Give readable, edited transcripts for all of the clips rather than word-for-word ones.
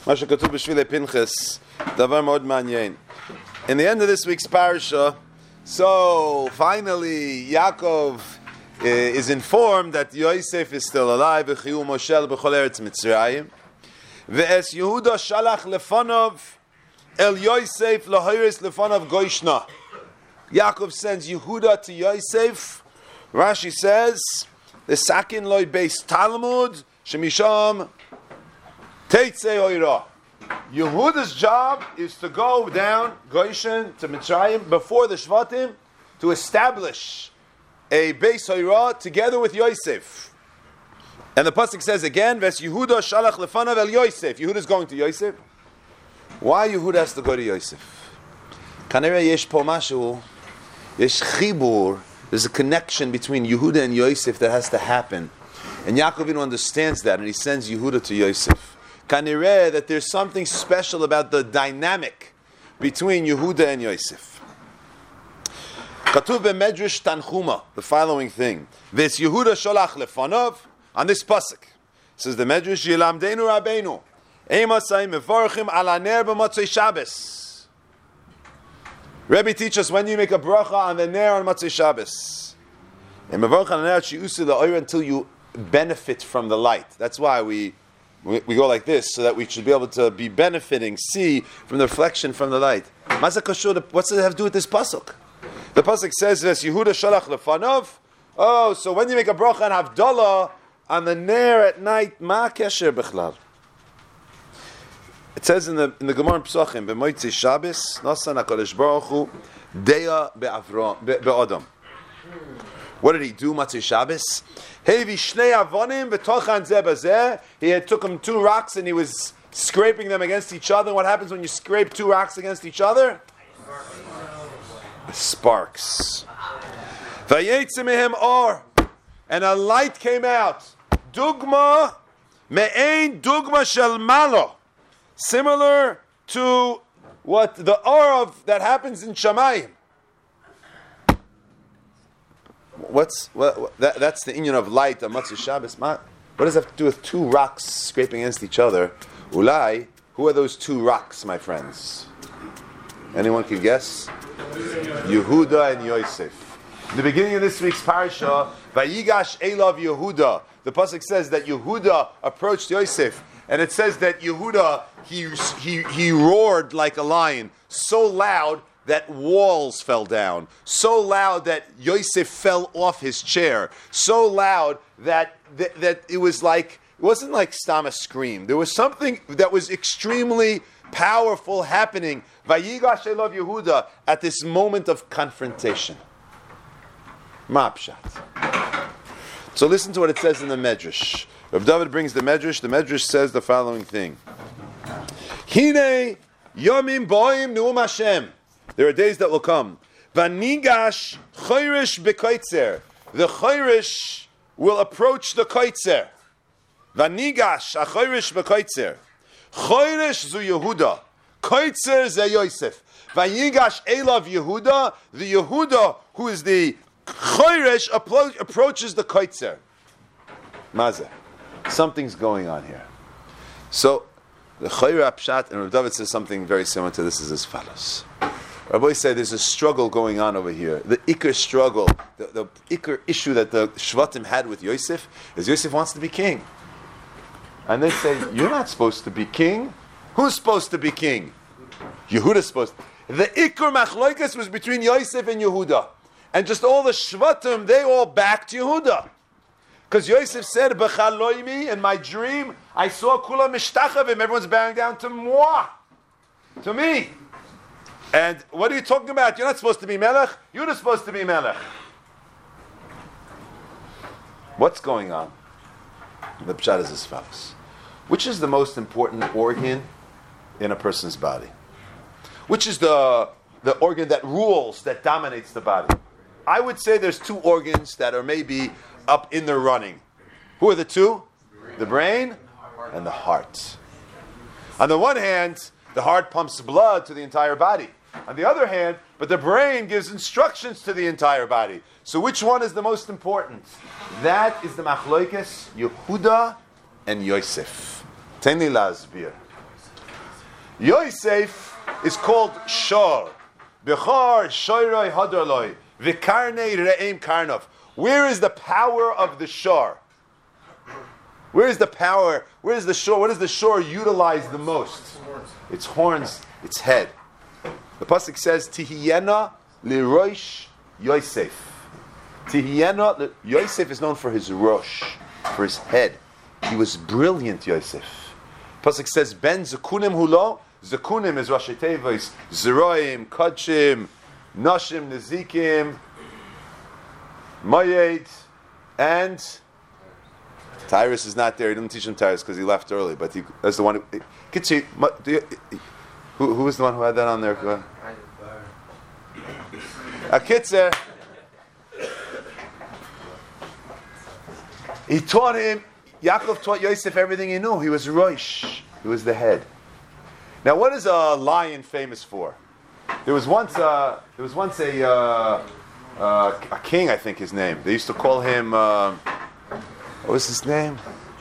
Masha Katuv B'Shvilei Pinchas, Davar Mod Manyain. In the end of this week's parasha, so finally Yaakov is informed that Yosef is still alive. V'chiu Moshel b'chol eretz Mitzrayim. Ve'es Yehuda shalach lefanov el Yosef lahoyres lefanov goishna. Yaakov sends Yehuda to Yosef. Rashi says, the sakin loy beis Talmud shemisham Teitzei Oira. Yehuda's job is to go down Goshen to Mitzrayim before the Shvatim to establish a Beis Oira together with Yosef. And the pasuk says again, "Ves Yehuda shalach lefanav el Yosef." Yehuda's going to Yosef. Why Yehuda has to go to Yosef? Kanera yesh po mashu, yesh chibur. There's a connection between Yehuda and Yosef that has to happen, and Yaakov understands that, and he sends Yehuda to Yosef. Kanireh, that there's something special about the dynamic between Yehuda and Yosef. Katuv beMedrash Tanchuma, the following thing: Ves Yehuda sholach lefanov. On this pasuk, says the Medrash, Yilamdeinu Rabbeinu, Eimasai mevorchim ala ner b'Motzei Shabbos. Rebbe teaches us when you make a bracha on the ner on Motzei Shabbos, and mevorch ala ner shiusu la'oir until you benefit from the light. That's why we go like this, so that we should be able to be benefiting, see from the reflection from the light. What's does it have to do with this pasuk? The pasuk says, "Ves Yehuda shalach lefanov." Oh, so when you make a bracha on Havdalah on the ner at night, ma kesher bechlal? It says in the Gemara Pesachim, "B'motzei Shabbos nasan Hakadosh Baruch Hu deya be'Adam." What did he do, Motzei Shabbos? He had took him two rocks and he was scraping them against each other. What happens when you scrape two rocks against each other? Sparks. And a light came out. Dugma me'ein dugma shel malo. Similar to what the or that happens in Shamayim. That's the inyan of light on Motzei Shabbos. What does that have to do with two rocks scraping against each other? Ulai, who are those two rocks, my friends? Anyone can guess? Yehuda and Yosef. In the beginning of this week's parasha, Vayigash Elav Yehuda. The pasuk says that Yehuda approached Yosef, and it says that Yehuda he roared like a lion, so loud that walls fell down, so loud that Yosef fell off his chair, so loud that it wasn't like Stama scream. There was something that was extremely powerful happening. Vayigash Elav Yehuda at this moment of confrontation. Ma'apshat. So listen to what it says in the Medrash. Rav David brings the Medrash. The Medrash says the following thing: Hine yomim boim nu'um Hashem. There are days that will come. Vanigash chayrish bekoitzer. The chayrish will approach the koitzer. Vanigash achayrish bekoitzer. Chayrish zu Yehuda. Koitzer ze Yosef. Vanigash elav Yehuda. The Yehuda, who is the chayrish, approaches the koitzer. Mazeh. Something's going on here. So the chayra pshat, and Rav David says something very similar to this, is as follows. Rabbi said there's a struggle going on over here. The Iker struggle, the Iker issue that the Shvatim had with Yosef is Yosef wants to be king. And they say, you're not supposed to be king. Who's supposed to be king? Yehuda's supposed to. The Iker Machloikas was between Yosef and Yehuda. And just all the Shvatim, they all backed Yehuda. Because Yosef said, B'chaloimi, in my dream, I saw Kula Mishtachavim, everyone's bowing down to moi, to me. And what are you talking about? You're not supposed to be Melech. You're not supposed to be Melech. What's going on? The pshat is as follows. Which is the most important organ in a person's body? Which is the organ that rules, that dominates the body? I would say there's two organs that are maybe up in the running. Who are the two? The brain and the heart. On the one hand, the heart pumps blood to the entire body. On the other hand, but the brain gives instructions to the entire body. So which one is the most important? That is the Machloikes Yehuda and Yosef. Teni Lazbir. Yosef is called Shor. Bechar Shoiroi Hadarloi. Vikarnei Re'em Karnov. Where is the power of the Shor? Where is the power? Where is the shore? What does the shore utilize the most? Its horns, its head. The pasuk says, "Tihiyena lirosh Yosef." Tihiyena, Yosef is known for his rosh, for his head. He was brilliant, Yosef. Pasuk says, "Ben zekunim hulo." Zekunim is Rashi Tevis, Zeroim, Kachim, Nashim, Nezikim, Mayed, and Tyrus is not there. He didn't teach him Tyrus because he left early, but that's the one who was the one who had that on there? Akitzer. He taught him, Yaakov taught Yosef everything he knew. He was Rosh. He was the head. Now, what is a lion famous for? There was once a king, I think his name. They used to call him, what was his name?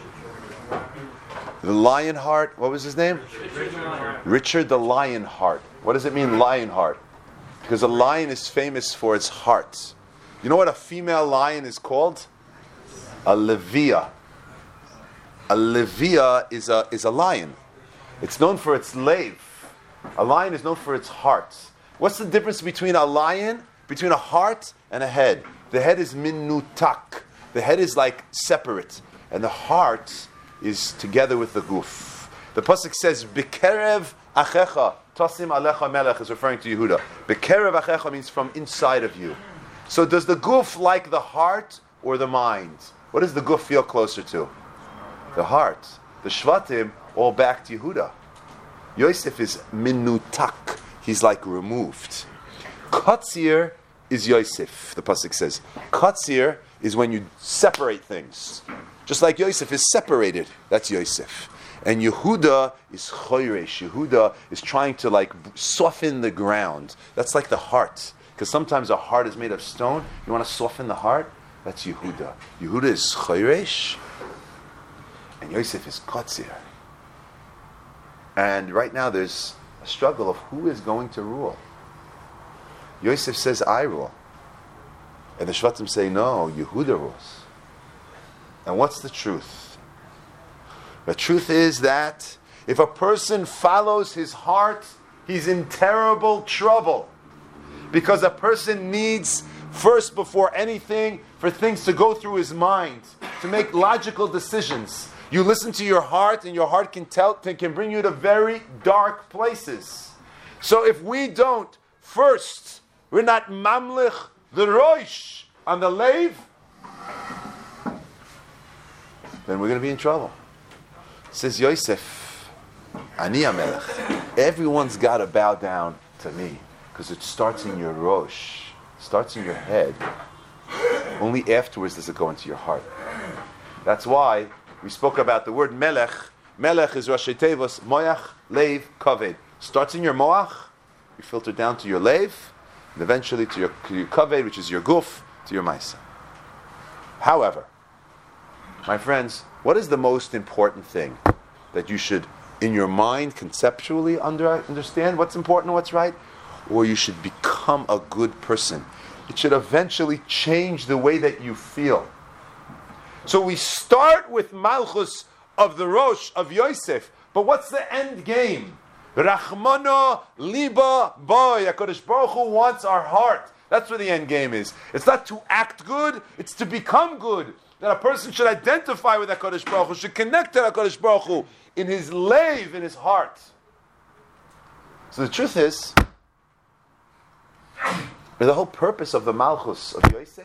The Lionheart. What was his name? Richard the Lionheart. What does it mean, Lionheart? Because a lion is famous for its heart. You know what a female lion is called? A levia. A levia is a lion. It's known for its lave. A lion is known for its heart. What's the difference between a lion, between a heart and a head? The head is minutak. The head is like separate, and the heart is together with the guf. The pasuk says, "Bikerev achecha tasim alecha melech," is referring to Yehuda. Bikerev achecha means from inside of you. So does the guf like the heart or the mind? What does the guf feel closer to? The heart. The shvatim all back to Yehuda. Yosef is minutak. He's like removed. Katzir is Yosef, the pasuk says. Katzir is when you separate things. Just like Yosef is separated, that's Yosef. And Yehuda is choyresh. Yehuda is trying to like soften the ground. That's like the heart. Because sometimes a heart is made of stone. You want to soften the heart? That's Yehuda. Yehuda is choyresh. And Yosef is katzir. And right now there's a struggle of who is going to rule. Yosef says, I rule. And the Shvatim say, no, Yehuda rules. And what's the truth? The truth is that if a person follows his heart, he's in terrible trouble. Because a person needs, first before anything, for things to go through his mind, to make logical decisions. You listen to your heart, and your heart can bring you to very dark places. So if we don't, first, we're not mamlich, the roish, on the lave, then we're going to be in trouble. Says Yosef, Ani HaMelech. Everyone's got to bow down to me, because it starts in your rosh, starts in your head. Only afterwards does it go into your heart. That's why we spoke about the word melech. Melech is Rashi Tevos, moach, leiv, kaved. Starts in your moach, you filter down to your leiv, and eventually to your kaved, which is your guf, to your maisa. However, my friends, what is the most important thing that you should, in your mind, conceptually understand what's important and what's right? Or you should become a good person. It should eventually change the way that you feel. So we start with Malchus of the Rosh of Yosef, but what's the end game? Rachmana liba boy. HaKadosh Baruch Hu wants our heart. That's where the end game is. It's not to act good, it's to become good. That a person should identify with HaKadosh Baruch Hu, should connect to HaKadosh Baruch Hu in his leiv, in his heart. So the truth is, the whole purpose of the Malchus of Yosef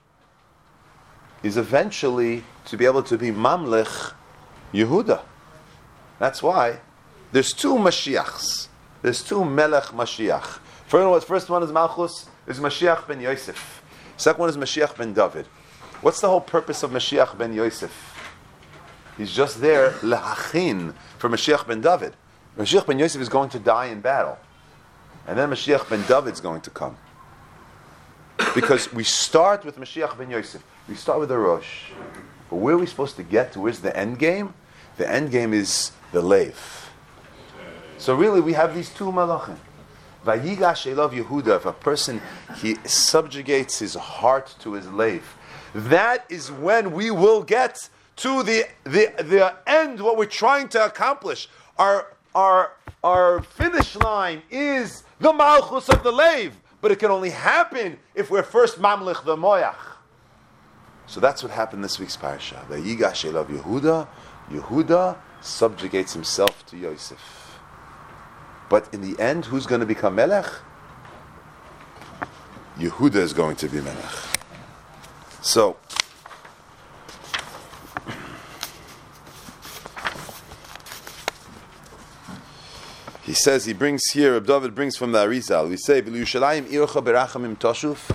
is eventually to be able to be Mamlech Yehuda. That's why there's two Mashiachs. There's two Melech Mashiach. First one is Malchus, is Mashiach ben Yosef. Second one is Mashiach ben David. What's the whole purpose of Mashiach ben Yosef? He's just there lehachin for Mashiach ben David. Mashiach ben Yosef is going to die in battle. And then Mashiach ben David is going to come. Because we start with Mashiach ben Yosef. We start with the Rosh. But where are we supposed to get to? Where's the end game? The end game is the Lev. So really, we have these two malachim. Vayigash elav Yehuda. If a person he subjugates his heart to his leiv, that is when we will get to the end. What we're trying to accomplish. Our finish line is the malchus of the leiv, but it can only happen if we're first mamlich the moyach. So that's what happened this week's parasha. Vayigash elav Yehuda. Yehuda subjugates himself to Yosef. But in the end, who's going to become melech? Yehuda is going to be melech. So, he says, he brings here, Reb David brings from the Arizal, we say, V'Yushalayim ircha berachamim toshuf,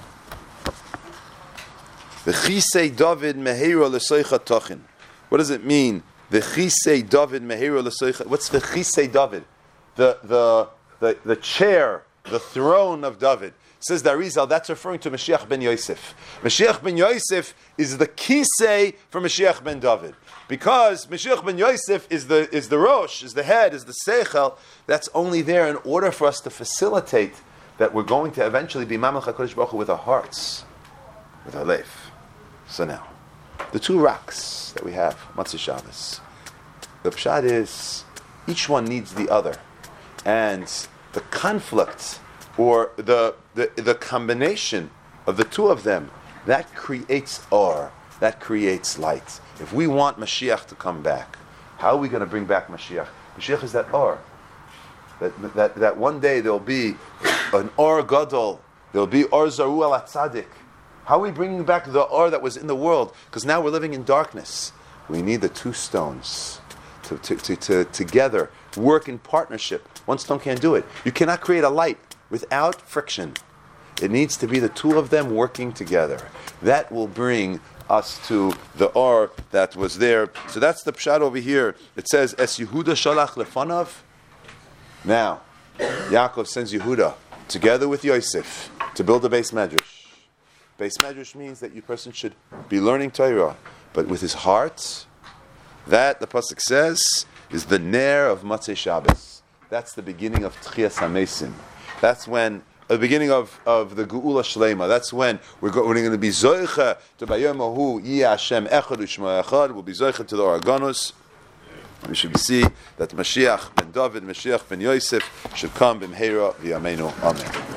V'chisei David meheira l'soicha tochin. What does it mean? V'chisei David meheira l'soicha. What's V'chisei David? The chair, the throne of David. Says the Arizal, that's referring to Mashiach ben Yosef. Mashiach ben Yosef is the kisei for Mashiach ben David. Because Mashiach ben Yosef is the rosh, is the head, is the seichel. That's only there in order for us to facilitate that we're going to eventually be Mamlech HaKadosh Baruch Hu with our hearts, with our leif. So now, the two rocks that we have, Matzah Shabbos. The pshat is, each one needs the other. And the conflict, or the combination of the two of them, that creates or, that creates light. If we want Mashiach to come back, how are we going to bring back Mashiach? Mashiach is that or. That one day there'll be an or gadol, there'll be or zaru al tzaddik. How are we bringing back the or that was in the world? Because now we're living in darkness. We need the two stones to together work in partnership. One stone can't do it. You cannot create a light without friction. It needs to be the two of them working together. That will bring us to the or that was there. So that's the pshat over here. It says, Es Yehuda shalach lefanav. Now, Yaakov sends Yehuda together with Yosef to build a Beis Medrash. Beis Medrash means that your person should be learning Torah, but with his heart. That, the pasuk says, is the ner of Matzah Shabbos. That's the beginning of Tchias HaMesim. That's when the beginning of the Geula Shlema. That's when we're going to be Zoicha to Bayom Ahu Yeh Hashem Echad U'Shmo Echad. We'll be Zoicha to the Oraganus. We should see that Mashiach ben David, Mashiach ben Yosef should come b'mheira v'yameinu. Amen.